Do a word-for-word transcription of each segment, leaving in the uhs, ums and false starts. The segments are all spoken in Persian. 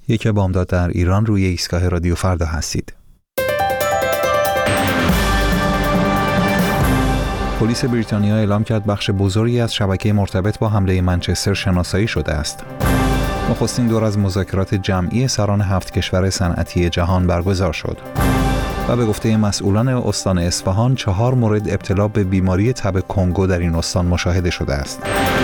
یک بامداد در ایران، روی ایستگاه رادیو فردا هستید. پلیس بریتانیا اعلام کرد بخش بزرگی از شبکه مرتبط با حمله منچستر شناسایی شده است. نخستین دور از مذاکرات جمعی سران هفت کشور صنعتی جهان برگزار شد. و به گفته مسئولان استان اصفهان، چهار مورد ابتلا به بیماری تب کنگو در این استان مشاهده شده است.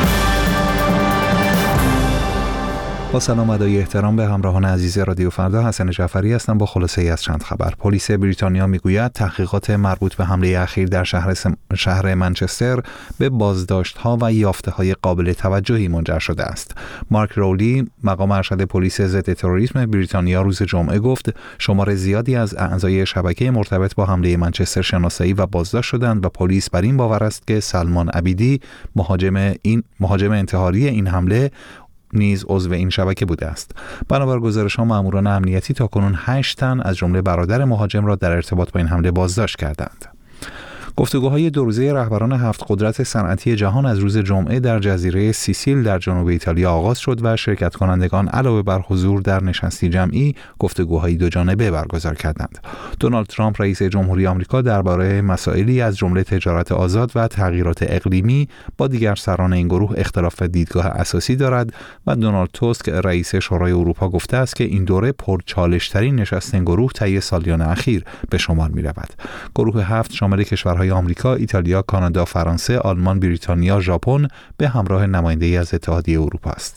با سلام و ادای احترام به همراهان عزیز رادیو فردا، حسن جعفری هستم با خلاصه ای از چند خبر. پلیس بریتانیا میگوید تحقیقات مربوط به حمله اخیر در شهر سم... شهر منچستر به بازداشت‌ها و یافته‌های قابل توجهی منجر شده است. مارک رولی، مقام ارشد پلیس ضد تروریسم بریتانیا، روز جمعه گفت شمار زیادی از اعضای شبکه مرتبط با حمله منچستر شناسایی و بازداشت شدند و پلیس بر این باور است که سلمان عبیدی، مهاجم این مهاجم انتحاری این حمله، نیز عضو این شبکه بوده است. بنابر گزارش‌ها، ماموران امنیتی تاکنون هشت تن از جمله برادر مهاجم را در ارتباط با این حمله بازداشت کردند. گفتگوهای دو روزه رهبران هفت قدرت صنعتی جهان از روز جمعه در جزیره سیسیل در جنوب ایتالیا آغاز شد و شرکت کنندگان علاوه بر حضور در نشستی جمعی، گفتگوهای دو جانبه برگزار کردند. دونالد ترامپ رئیس جمهوری آمریکا درباره مسائلی از جمله تجارت آزاد و تغییرات اقلیمی با دیگر سران این گروه اختلاف دیدگاه اساسی دارد و دونالد توسک رئیس شورای اروپا گفته است که این دوره پرچالش‌ترین نشست این گروه طی سالیان اخیر به شمار می‌رود. گروه هفت شامل کشورهای آمریکا، ایتالیا، کانادا، فرانسه، آلمان، بریتانیا، ژاپن به همراه نماینده‌ای از اتحادیه اروپا است.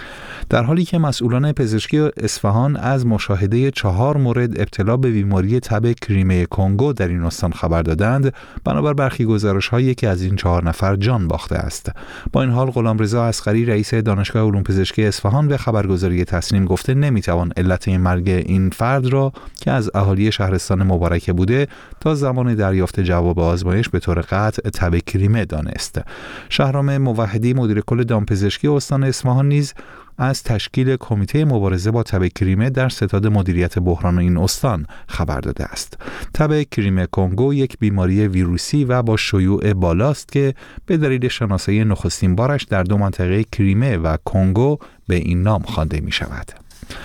در حالی که مسئولان پزشکی اصفهان از مشاهده چهار مورد ابتلا به بیماری تب کریمه کنگو در این استان خبر دادند، بنابر برخی گزارش‌ها یکی از این چهار نفر جان باخته است. با این حال غلامرضا اصغری، رئیس دانشگاه علوم پزشکی اصفهان، به خبرگزاری تسنیم گفته نمیتوان علت این مرگ این فرد را که از اهالی شهرستان مبارکه بوده تا زمان دریافت جواب آزمایش به طور قطع تب کریمه دانست. شهرام موحدی، مدیر کل دامپزشکی استان اصفهان، نیز از تشکیل کمیته مبارزه با تب کریمه در ستاد مدیریت بحران این استان خبر داده است. تب کریمه کنگو یک بیماری ویروسی و با شیوع بالاست که به دلیل شناسایی نخستین بارش در دو منطقه کریمه و کنگو به این نام خوانده می شود.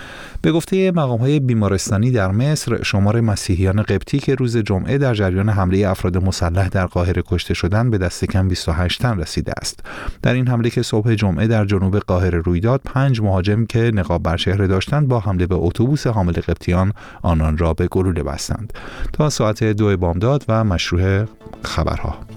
به گفته مقام‌های بیمارستانی در مصر، شمار مسیحیان قبطی که روز جمعه در جریان حمله افراد مسلح در قاهره کشته شدند به دست کم بیست و هشت تن رسیده است. در این حمله که صبح جمعه در جنوب قاهره روی داد، پنج مهاجم که نقاب بر چهره داشتند با حمله به اتوبوس حامل قبطیان آنان را به گلوله بستند. تا ساعت دو بامداد و مشروع خبرها.